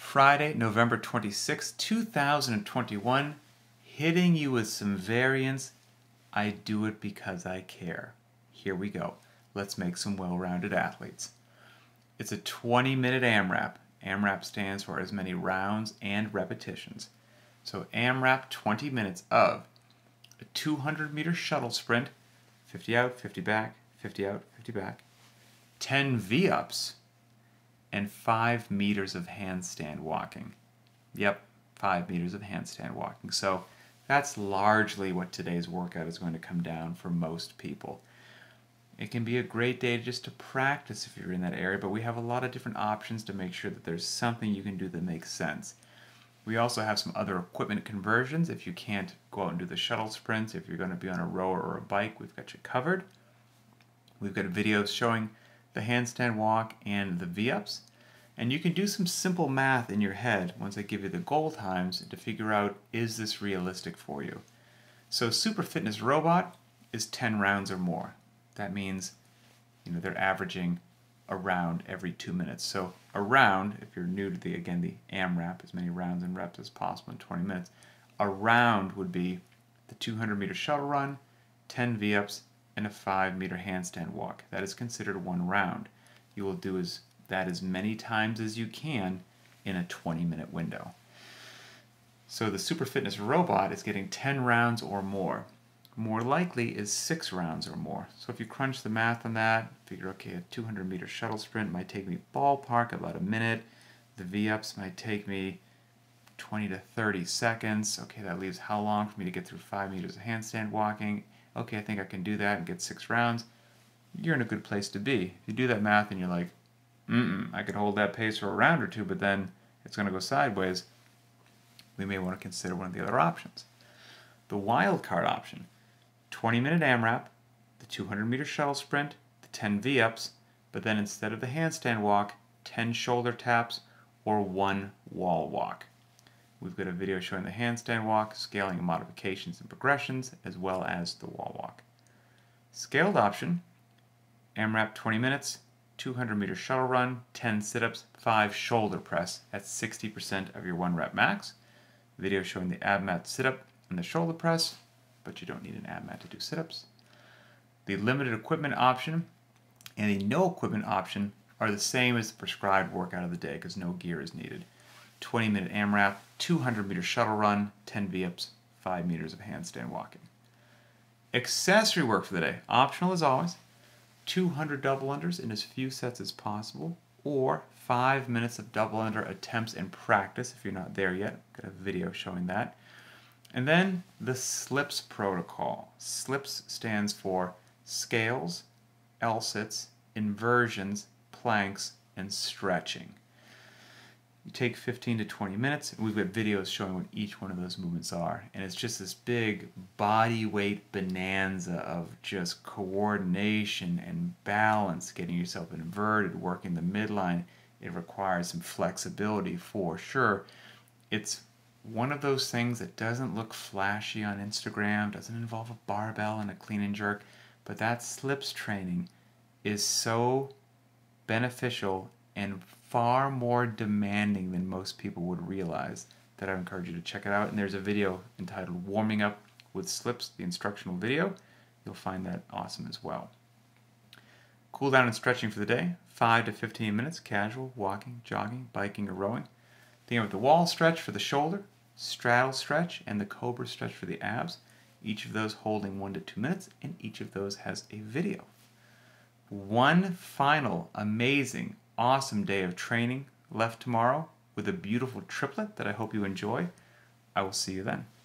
Friday, November 26, 2021, hitting you with some variance. I do it because I care. Here we go. Let's make some well-rounded athletes. It's a 20-minute AMRAP. AMRAP stands for as many rounds and repetitions. So AMRAP 20 minutes of a 200-meter shuttle sprint, 50 out, 50 back, 50 out, 50 back, 10 V-ups, and 5 meters of handstand walking. Yep, 5 meters of handstand walking. So that's largely what today's workout is going to come down for most people. It can be a great day just to practice if you're in that area, but we have a lot of different options to make sure that there's something you can do that makes sense. We also have some other equipment conversions. If you can't go out and do the shuttle sprints, if you're going to be on a rower or a bike, we've got you covered. We've got videos showing the handstand walk and the V-ups. And you can do some simple math in your head once I give you the goal times to figure out, is this realistic for you? So Super Fitness Robot is 10 rounds or more. That means, they're averaging a round every 2 minutes. So a round, if you're new to the AMRAP, as many rounds and reps as possible in 20 minutes, a round would be the 200-meter shuttle run, 10 V-ups, and a 5-meter handstand walk. That is considered one round. You will do that as many times as you can in a 20-minute window. So the Super Fitness Robot is getting 10 rounds or more. More likely is 6 rounds or more. So if you crunch the math on that, figure, okay, a 200-meter shuttle sprint might take me ballpark about a minute. The V-ups might take me 20 to 30 seconds. Okay, that leaves how long for me to get through 5 meters of handstand walking? Okay, I think I can do that and get 6 rounds. You're in a good place to be. If you do that math and you're like, I could hold that pace for a round or two, but then it's going to go sideways, we may want to consider one of the other options. The wild card option, 20-minute AMRAP, the 200-meter shuttle sprint, the 10 V-ups, but then instead of the handstand walk, 10 shoulder taps, or 1 wall walk. We've got a video showing the handstand walk, scaling modifications and progressions, as well as the wall walk. Scaled option, AMRAP 20 minutes, 200-meter shuttle run, 10 sit-ups, 5 shoulder press at 60% of your 1 rep max. Video showing the ab mat sit-up and the shoulder press, but you don't need an ab mat to do sit-ups. The limited equipment option and the no equipment option are the same as the prescribed workout of the day because no gear is needed. 20-minute AMRAP, 200-meter shuttle run, 10 V-ups, 5 meters of handstand walking. Accessory work for the day, optional as always. 200 double unders in as few sets as possible, or 5 minutes of double under attempts in practice if you're not there yet. Got a video showing that. And then the SLIPS protocol. SLIPS stands for scales, L-sits, inversions, planks, and stretching. You take 15 to 20 minutes, and we've got videos showing what each one of those movements are. And it's just this big body weight bonanza of just coordination and balance, getting yourself inverted, working the midline. It requires some flexibility for sure. It's one of those things that doesn't look flashy on Instagram, doesn't involve a barbell and a clean and jerk, but that SLIPS training is so beneficial and far more demanding than most people would realize that I encourage you to check it out. And there's a video entitled Warming Up with SLIPS, the instructional video. You'll find that awesome as well. Cool down and stretching for the day, 5 to 15 minutes, casual, walking, jogging, biking, or rowing. Then with the wall stretch for the shoulder, straddle stretch, and the cobra stretch for the abs. Each of those holding 1 to 2 minutes, and each of those has a video. One final amazing, awesome day of training left tomorrow with a beautiful triplet that I hope you enjoy. I will see you then.